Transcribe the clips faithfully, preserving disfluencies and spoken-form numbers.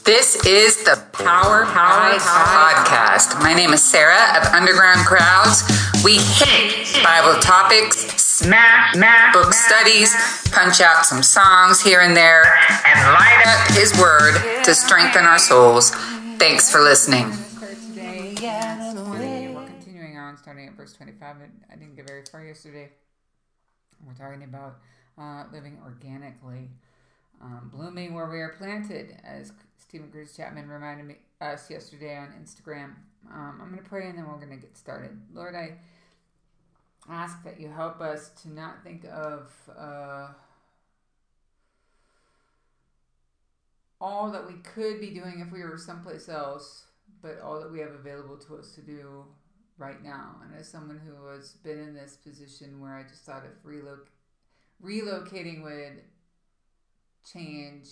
This is the Power Power Podcast. My name is Sarah of Underground Crowds. We hit Bible topics, smack, smack book studies, punch out some songs here and there, and light up His Word to strengthen our souls. Thanks for listening. Today, we're continuing on, starting at verse twenty-five. I didn't get very far yesterday. We're talking about uh, living organically. Um, blooming where we are planted, as Stephen Cruz Chapman reminded me us yesterday on Instagram. Um, I'm going to pray and then we're going to get started. Lord, I ask that you help us to not think of uh, all that we could be doing if we were someplace else, but all that we have available to us to do right now. And as someone who has been in this position where I just thought of reloc- relocating would change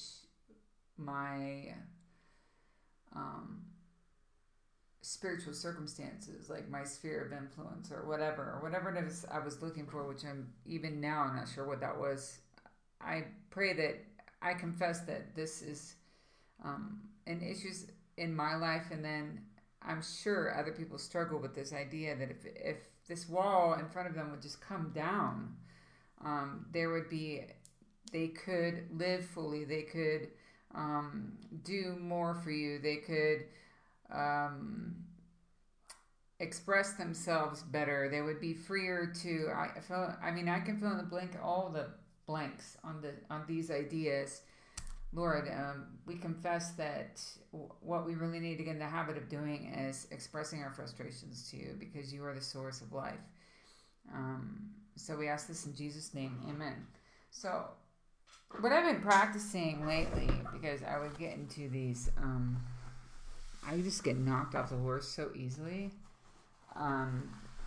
my um, spiritual circumstances, like my sphere of influence or whatever, or whatever it is I was looking for, which I'm even now I'm not sure what that was. I pray that I confess that this is um, an issue in my life, and then I'm sure other people struggle with this idea that if if this wall in front of them would just come down, um, there would be they could live fully. They could um, do more for you. They could um, express themselves better. They would be freer to. I feel. I mean, I can fill in the blank, all the blanks on the on these ideas. Lord, um, we confess that w- what we really need to get in the habit of doing is expressing our frustrations to you, because you are the source of life. Um, so we ask this in Jesus' name, Amen. So. What I've been practicing lately, because I would get into these, um, I just get knocked off the horse so easily um,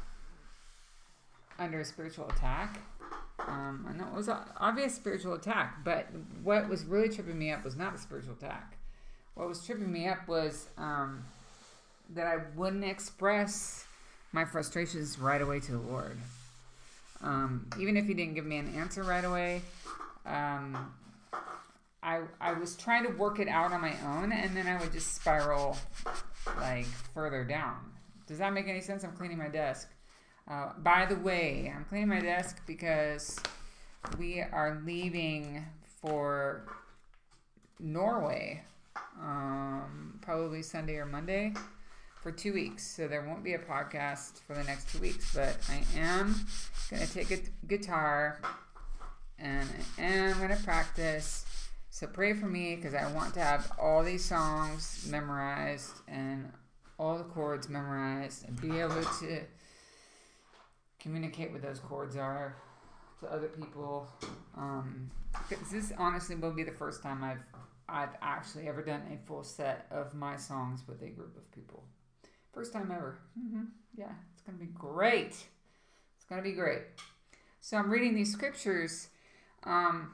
under a spiritual attack. Um, I know it was an obvious spiritual attack, but what was really tripping me up was not a spiritual attack. What was tripping me up was um, that I wouldn't express my frustrations right away to the Lord. Um, even if He didn't give me an answer right away, Um, I I was trying to work it out on my own, and then I would just spiral like further down. Does that make any sense? I'm cleaning my desk. Uh, by the way, I'm cleaning my desk because we are leaving for Norway, um, probably Sunday or Monday, for two weeks. So there won't be a podcast for the next two weeks, but I am going to take a guitar and I am going to practice. So pray for me, because I want to have all these songs memorized and all the chords memorized and be able to communicate what those chords are to other people. Um, this honestly will be the first time I've I've actually ever done a full set of my songs with a group of people. First time ever. Mm-hmm. Yeah, it's going to be great. It's going to be great. So I'm reading these scriptures. Um,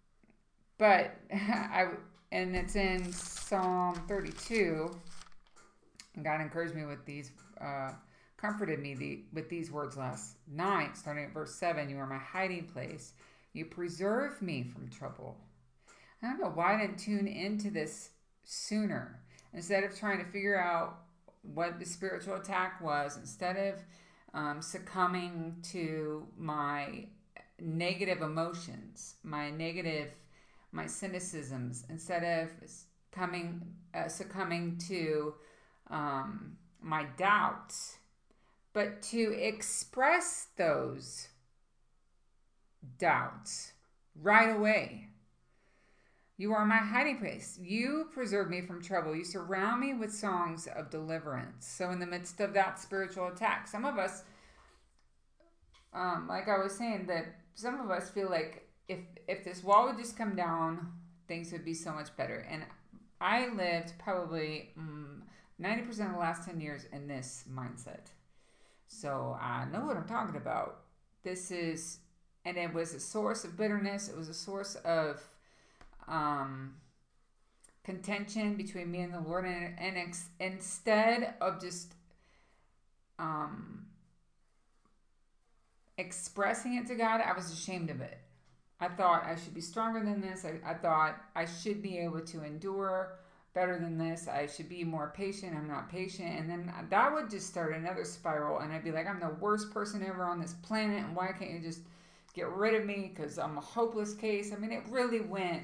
but I, and it's in Psalm thirty-two, and God encouraged me with these, uh, comforted me the, with these words last night, starting at verse seven. You are my hiding place. You preserve me from trouble. I don't know why I didn't tune into this sooner. Instead of trying to figure out what the spiritual attack was, instead of um, succumbing to my negative emotions, my negative, my cynicisms, instead of coming, uh, succumbing to um, my doubts, but to express those doubts right away. You are my hiding place. You preserve me from trouble. You surround me with songs of deliverance. So in the midst of that spiritual attack, some of us, um, like I was saying, that some of us feel like if if this wall would just come down, things would be so much better. And I lived probably um, ninety percent of the last ten years in this mindset. So I know what I'm talking about. This is, and it was a source of bitterness. It was a source of um, contention between me and the Lord. And, and ex- instead of just um, expressing it to God, I was ashamed of it. I thought I should be stronger than this. I, I thought I should be able to endure better than this. I should be more patient. I'm not patient. And then that would just start another spiral. And I'd be like, I'm the worst person ever on this planet. And why can't you just get rid of me? Because I'm a hopeless case. I mean, it really went,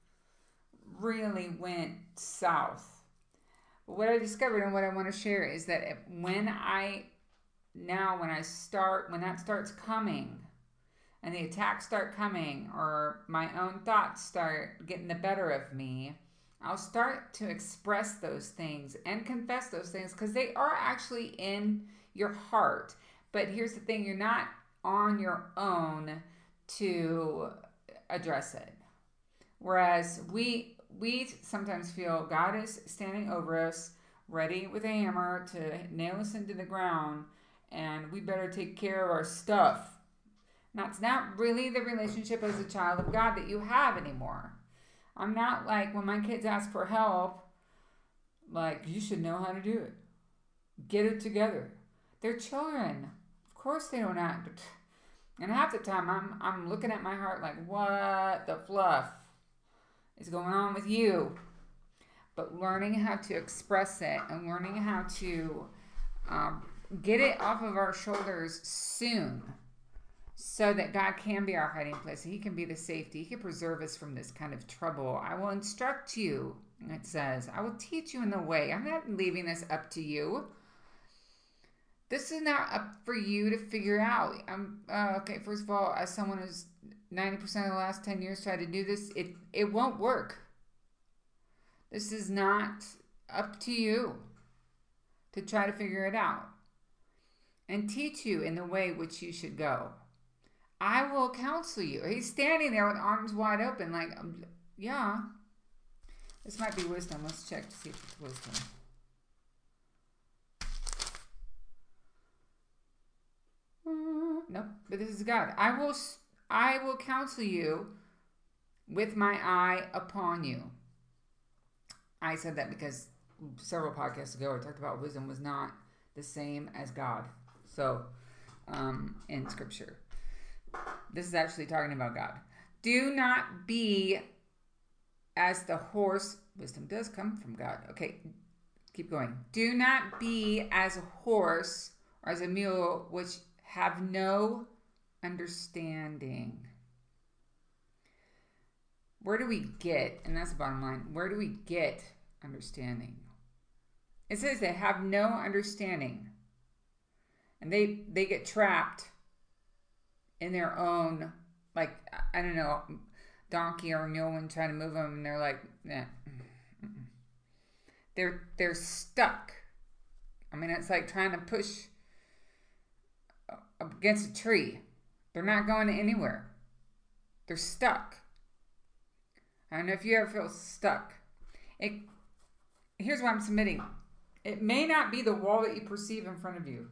really went south. But what I discovered and what I want to share is that when I, now when I start, when that starts coming, and the attacks start coming, or my own thoughts start getting the better of me, I'll start to express those things and confess those things because they are actually in your heart. But here's the thing, you're not on your own to address it. Whereas we we sometimes feel God is standing over us, ready with a hammer to nail us into the ground, and we better take care of our stuff. That's not really the relationship as a child of God that you have anymore. I'm not like when my kids ask for help, like, you should know how to do it. Get it together. They're children. Of course they don't act. And half the time I'm I'm looking at my heart like, what the fluff is going on with you? But learning how to express it and learning how to um, get it off of our shoulders soon, so that God can be our hiding place. He can be the safety. He can preserve us from this kind of trouble. I will instruct you, it says. I will teach you in the way. I'm not leaving this up to you. This is not up for you to figure out. I'm uh, okay, first of all, as someone who's ninety percent of the last ten years tried to do this, it, it won't work. This is not up to you to try to figure it out and teach you in the way which you should go. I will counsel you. He's standing there with arms wide open, like, um, yeah. This might be wisdom. Let's check to see if it's wisdom. Uh, nope, but this is God. I will, I will counsel you with my eye upon you. I said that because several podcasts ago I talked about wisdom was not the same as God. So, um, in Scripture. This is actually talking about God. Do not be as the horse. Wisdom does come from God. Okay, keep going. Do not be as a horse or as a mule which have no understanding. Where do we get, and that's the bottom line, where do we get understanding? It says they have no understanding. And they, they get trapped in their own, like, I don't know, donkey or mule when trying to move them, and they're like, eh. They're, they're stuck. I mean, it's like trying to push up against a tree. They're not going anywhere. They're stuck. I don't know if you ever feel stuck. It, here's what I'm submitting. It may not be the wall that you perceive in front of you.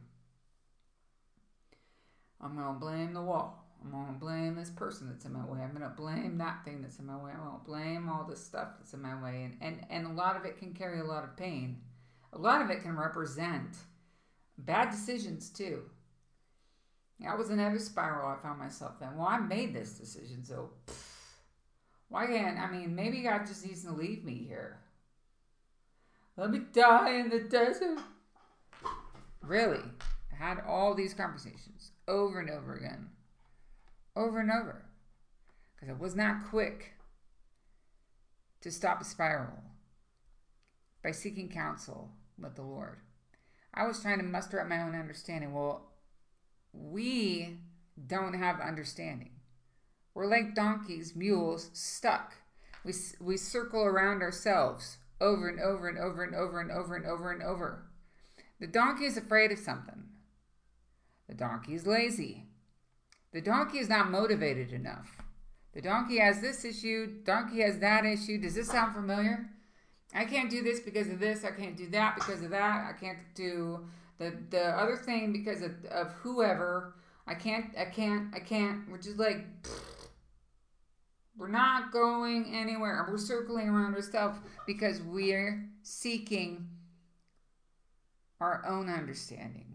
I'm going to blame the wall. I'm going to blame this person that's in my way. I'm going to blame that thing that's in my way. I'm going to blame all this stuff that's in my way. And, and, and a lot of it can carry a lot of pain. A lot of it can represent bad decisions too. I was in every spiral I found myself in. Well, I made this decision, so pff, why can't, I mean, maybe God just needs to leave me here. Let me die in the desert. Really? I had all these conversations over and over again. Over and over. Because I was not quick to stop a spiral by seeking counsel with the Lord. I was trying to muster up my own understanding. Well, we don't have understanding. We're like donkeys, mules, stuck. We we circle around ourselves over and over and over and over and over and over and over. The donkey is afraid of something. The donkey is lazy. The donkey is not motivated enough. The donkey has this issue. Donkey has that issue. Does this sound familiar? I can't do this because of this. I can't do that because of that. I can't do the the other thing because of, of whoever. I can't, I can't, I can't. We're just like, pfft. We're not going anywhere. We're circling around ourselves because we're seeking our own understanding.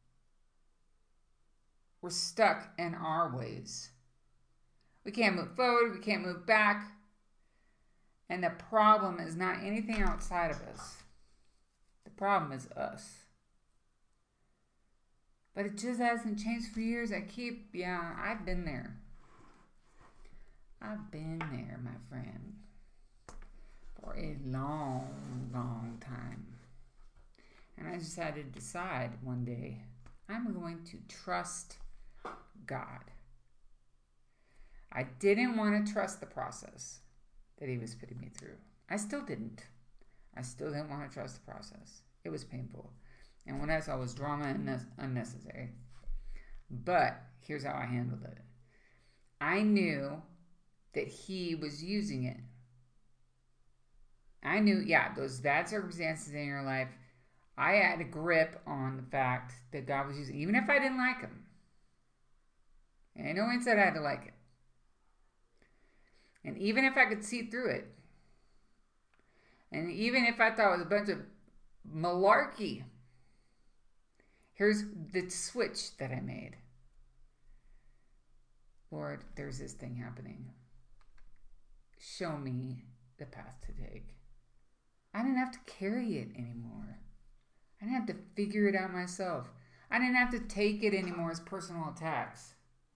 We're stuck in our ways. We can't move forward. We can't move back. And the problem is not anything outside of us. The problem is us. But it just hasn't changed for years. I keep, yeah, I've been there. I've been there, my friend, for a long, long time. And I just had to decide one day, I'm going to trust God. I didn't want to trust the process that he was putting me through. I still didn't. I still didn't want to trust the process. It was painful. And what I saw was drama and unnecessary. But here's how I handled it. I knew that he was using it. I knew, yeah, those bad circumstances in your life, I had a grip on the fact that God was using, even if I didn't like him. And no one said I had to like it. And even if I could see through it, and even if I thought it was a bunch of malarkey, here's the switch that I made. Lord, there's this thing happening. Show me the path to take. I didn't have to carry it anymore. I didn't have to figure it out myself. I didn't have to take it anymore as personal attacks.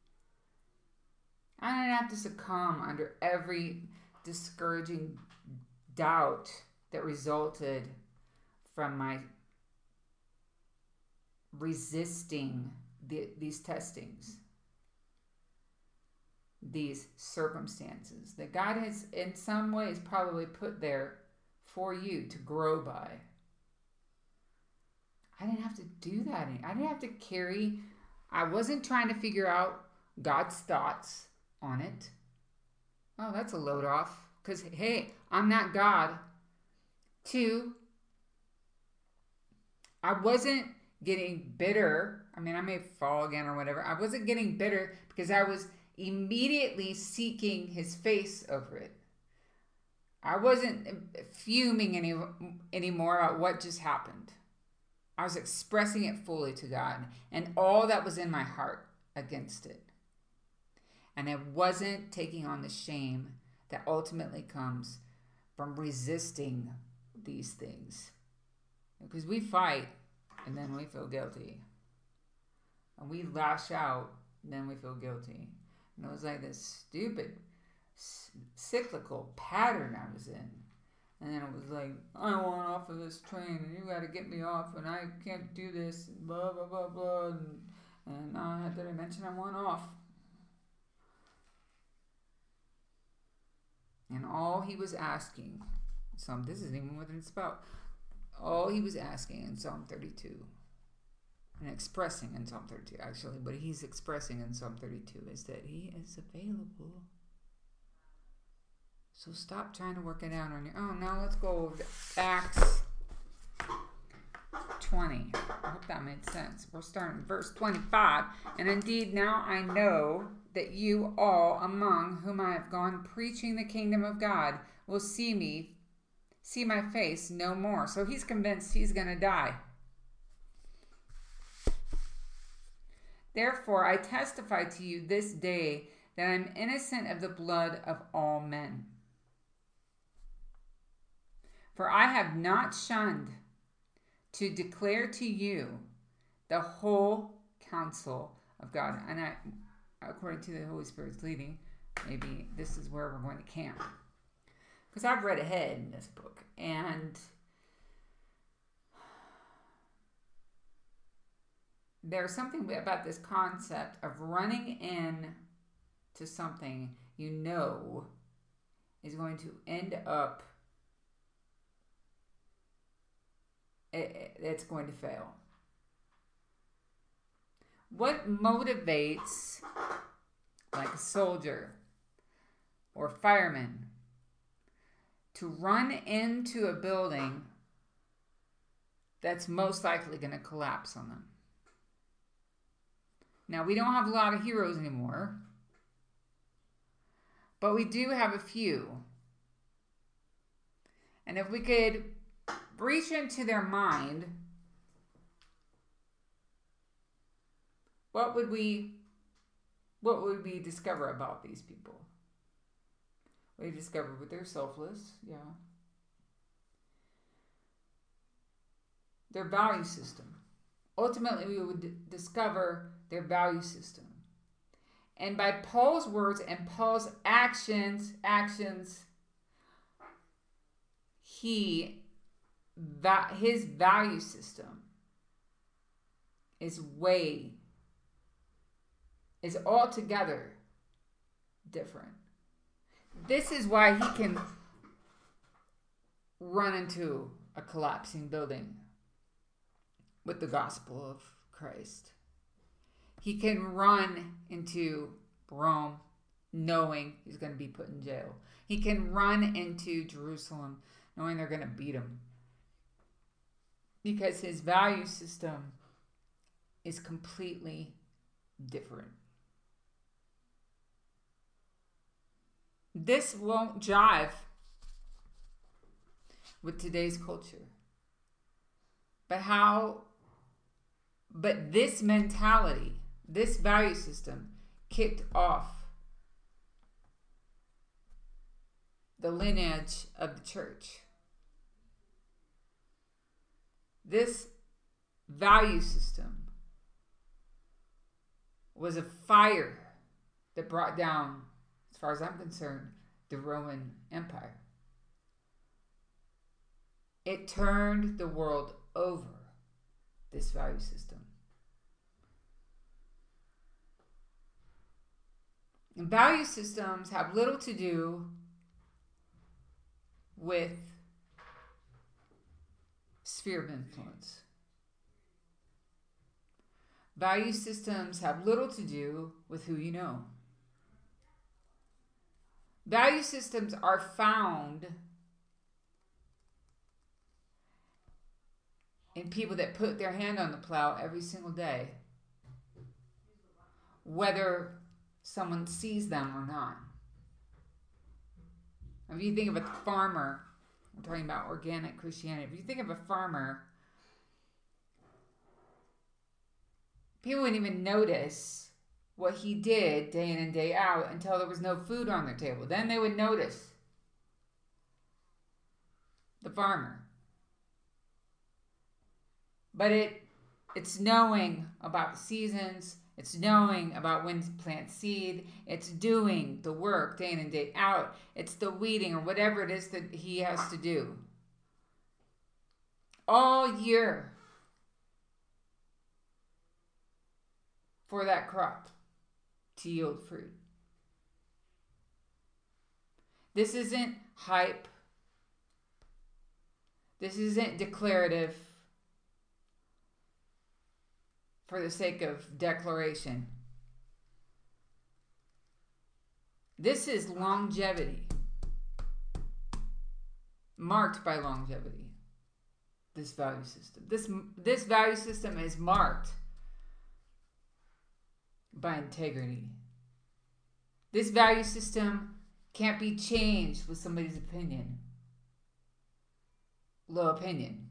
I didn't have to succumb under every discouraging doubt that resulted from my resisting the, these testings, these circumstances that God has in some ways probably put there for you to grow by. I didn't have to do that. I didn't have to carry, I wasn't trying to figure out God's thoughts on it. Oh, that's a load off. Because, hey, I'm not God. Two, I wasn't getting bitter. I mean, I may fall again or whatever. I wasn't getting bitter because I was immediately seeking his face over it. I wasn't fuming any anymore about what just happened. I was expressing it fully to God and all that was in my heart against it. And I wasn't taking on the shame that ultimately comes from resisting these things. Because we fight and then we feel guilty. And we lash out and then we feel guilty. And it was like this stupid cyclical pattern I was in. And then it was like, I want off of this train and you got to get me off and I can't do this and blah, blah, blah, blah. And, and uh, did I mention I want off? And all he was asking, Psalm, this isn't even what it's about. All he was asking in Psalm thirty-two, and expressing in Psalm thirty-two, actually, what he's expressing in Psalm thirty-two is that he is available. So stop trying to work it out on your own. Now let's go over to Acts twenty. I hope that made sense. We're starting verse twenty-five. And indeed, now I know that you all among whom I have gone preaching the kingdom of God will see me, see my face no more. So he's convinced he's going to die. Therefore, I testify to you this day that I am innocent of the blood of all men. For I have not shunned to declare to you the whole counsel of God. And I, according to the Holy Spirit's leading, maybe this is where we're going to camp. Because I've read ahead in this book. And there's something about this concept of running in to something you know is going to end up, it, it's going to fail. What motivates, like a soldier or fireman, to run into a building that's most likely going to collapse on them? Now, we don't have a lot of heroes anymore, but we do have a few. And if we could reach into their mind, what would we what would we discover about these people? We discovered that they're selfless, yeah. Their value system. Ultimately, we would d- discover their value system. And by Paul's words and Paul's actions, actions, he, that his value system is way, is altogether different. This is why he can run into a collapsing building with the gospel of Christ. He can run into Rome knowing he's going to be put in jail. He can run into Jerusalem knowing they're going to beat him. Because his value system is completely different. This won't jive with today's culture. But how, but this mentality, this value system kicked off the lineage of the church. This value system was a fire that brought down, as far as I'm concerned, the Roman Empire. It turned the world over, this value system. And value systems have little to do with sphere of influence. Value systems have little to do with who you know. Value systems are found in people that put their hand on the plow every single day, whether someone sees them or not. If you think of a farmer, I'm talking about organic Christianity. If you think of a farmer, people wouldn't even notice what he did day in and day out until there was no food on their table. Then they would notice the farmer. But it it's knowing about the seasons. It's knowing about when to plant seed. It's doing the work day in and day out. It's the weeding or whatever it is that he has to do all year for that crop to yield fruit. This isn't hype. This isn't declarative for the sake of declaration. This is longevity, marked by longevity. This value system. This, this value system is marked by integrity. This value system can't be changed with somebody's opinion. Low opinion.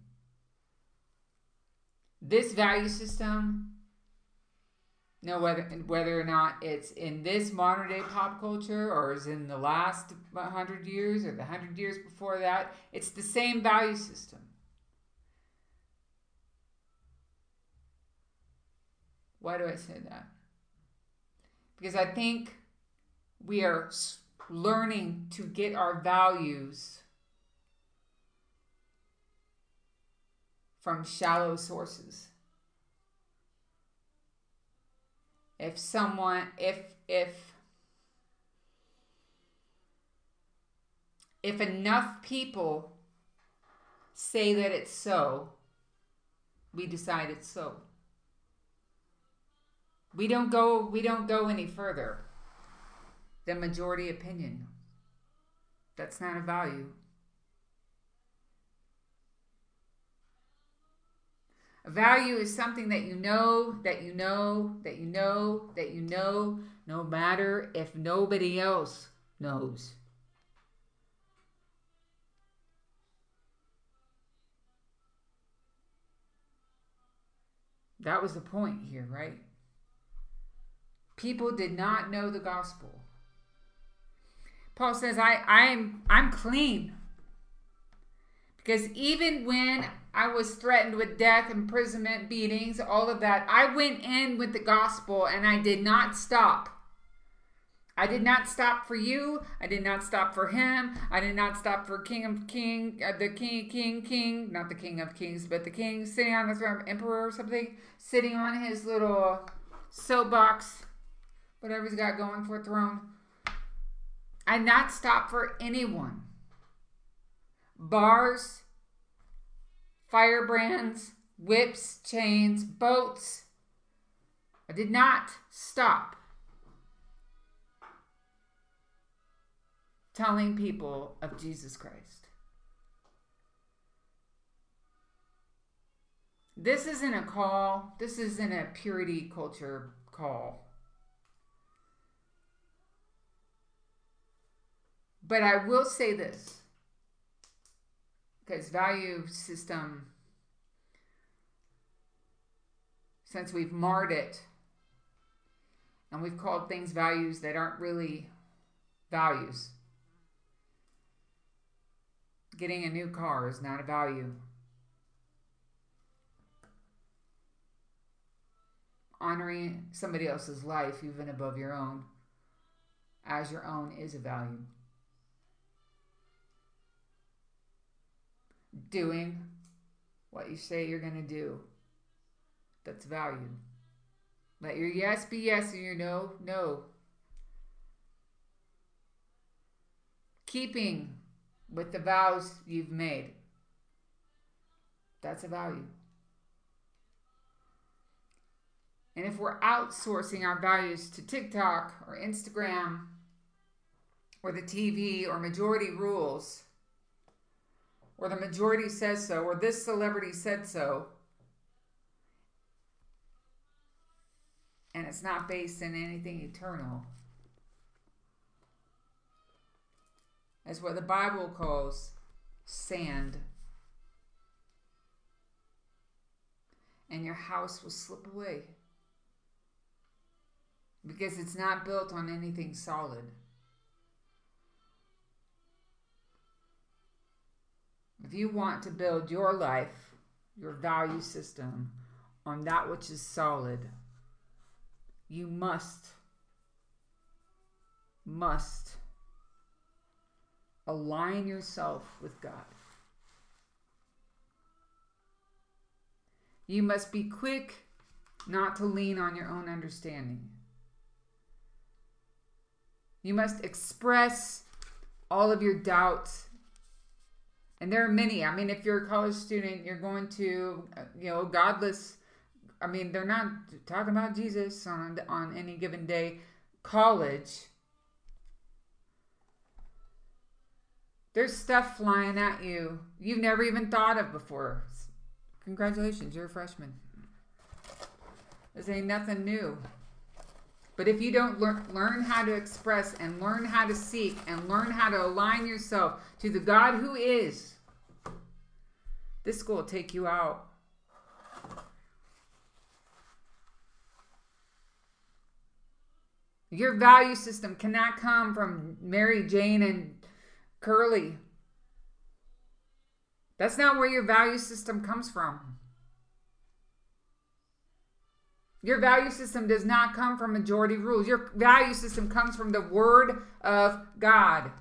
This value system, no, whether whether or not it's in this modern day pop culture or is in the last hundred years or the hundred years before that, it's the same value system. Why do I say that? Because I think we are learning to get our values from shallow sources. If someone, if, if, if enough people say that it's so, we decide it's so. We don't go, we don't go any further than majority opinion. That's not a value. A value is something that you know, that you know, that you know, that you know, no matter if nobody else knows. That was the point here, right? People did not know the gospel. Paul says, I, I'm, I'm clean. Because even when I was threatened with death, imprisonment, beatings, all of that, I went in with the gospel and I did not stop. I did not stop for you. I did not stop for him. I did not stop for King of King, uh, the King, King, King, not the King of Kings, but the King sitting on the throne, Emperor or something, sitting on his little soapbox, whatever he's got going for a throne. I did not stop for anyone. Bars, firebrands, whips, chains, boats. I did not stop telling people of Jesus Christ. This isn't a call. This isn't a purity culture call. But I will say this, because value system, since we've marred it and we've called things values that aren't really values. Getting a new car is not a value. Honoring somebody else's life, even above your own, as your own, is a value. Doing what you say you're going to do, that's value. Let your yes be yes and your no, no. Keeping with the vows you've made, that's a value. And if we're outsourcing our values to TikTok or Instagram or the T V or majority rules, or the majority says so, or this celebrity said so, and it's not based in anything eternal, as what the Bible calls sand, and your house will slip away because it's not built on anything solid. If you want to build your life, your value system, on that which is solid, you must, must align yourself with God. You must be quick not to lean on your own understanding. You must express all of your doubts. And there are many. I mean, if you're a college student, you're going to, you know, godless. I mean, they're not talking about Jesus on, on any given day. College. There's stuff flying at you you've never even thought of before. Congratulations, you're a freshman. This ain't nothing new. But if you don't learn, learn how to express and learn how to seek and learn how to align yourself to the God who is, this school will take you out. Your value system cannot come from Mary Jane and Curly. That's not where your value system comes from. Your value system does not come from majority rules. Your value system comes from the Word of God.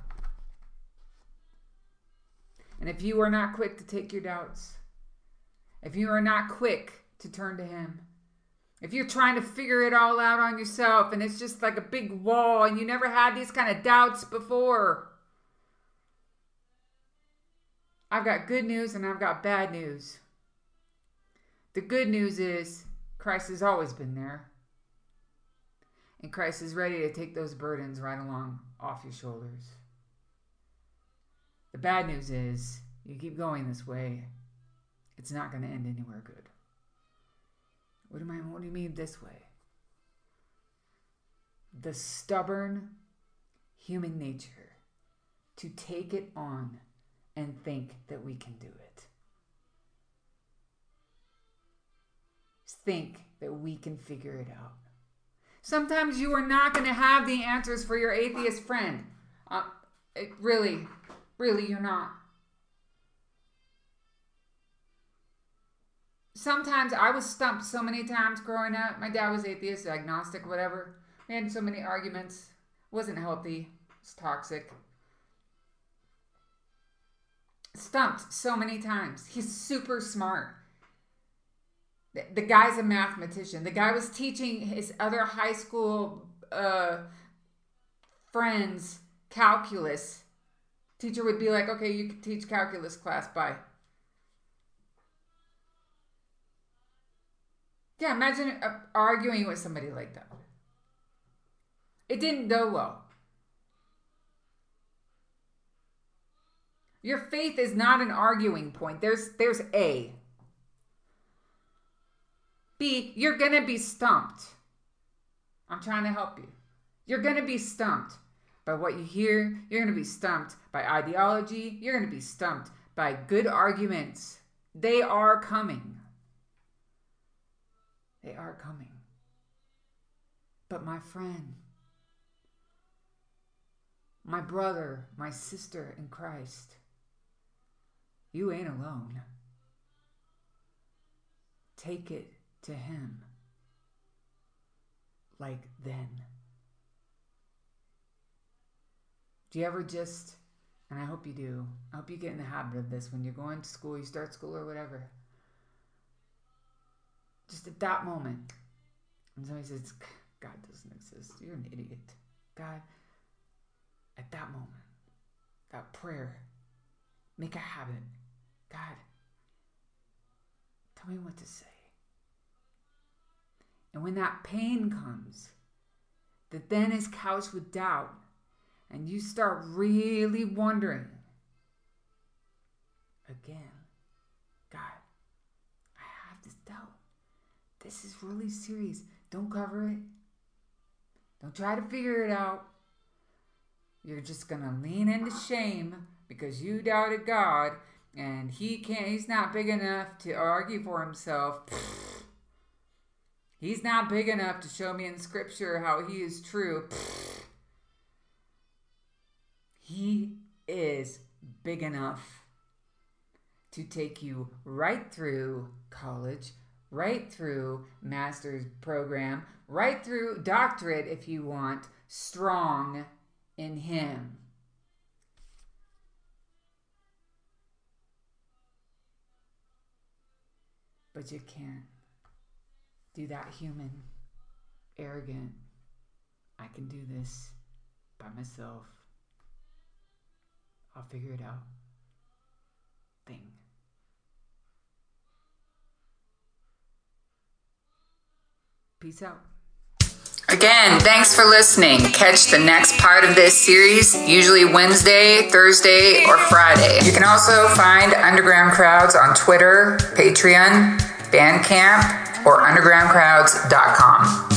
And if you are not quick to take your doubts, if you are not quick to turn to Him, if you're trying to figure it all out on yourself and it's just like a big wall and you never had these kind of doubts before, I've got good news and I've got bad news. The good news is Christ has always been there. And Christ is ready to take those burdens right along off your shoulders. The bad news is you keep going this way, it's not going to end anywhere good. What do, I, what do you mean this way? The stubborn human nature to take it on and think that we can do it. Think that we can figure it out. Sometimes you are not going to have the answers for your atheist friend. Uh, it really, really, you're not. Sometimes I was stumped so many times growing up. My dad was atheist, agnostic, whatever. We had so many arguments. It wasn't healthy. It was toxic. Stumped so many times. He's super smart. The, the guy's a mathematician. The guy was teaching his other high school uh, friends calculus. Teacher would be like, okay, you can teach calculus class, bye. Yeah, imagine uh, arguing with somebody like that. It didn't go well. Your faith is not an arguing point. There's there's A. B, you're going to be stumped. I'm trying to help you. You're going to be stumped by what you hear. You're going to be stumped by ideology. You're going to be stumped by good arguments. They are coming. They are coming. But my friend, my brother, my sister in Christ, you ain't alone. Take it to him. Like then. Do you ever just, and I hope you do, I hope you get in the habit of this when you're going to school, you start school or whatever. Just at that moment, when somebody says, God doesn't exist, you're an idiot. God, at that moment, that prayer, make a habit. God, tell me what to say. And when that pain comes, that then is couched with doubt, and you start really wondering, again, God, I have this doubt. This is really serious. Don't cover it. Don't try to figure it out. You're just going to lean into shame because you doubted God and he can't, he's not big enough to argue for himself. He's not big enough to show me in scripture how he is true. He is big enough to take you right through college, right through master's program, right through doctorate if you want, strong in him. But you can't do that human, arrogant, I can do this by myself, I'll figure it out thing. Peace out. Again, thanks for listening. Catch the next part of this series, usually Wednesday, Thursday, or Friday. You can also find Underground Crowds on Twitter, Patreon, Bandcamp, or underground crowds dot com.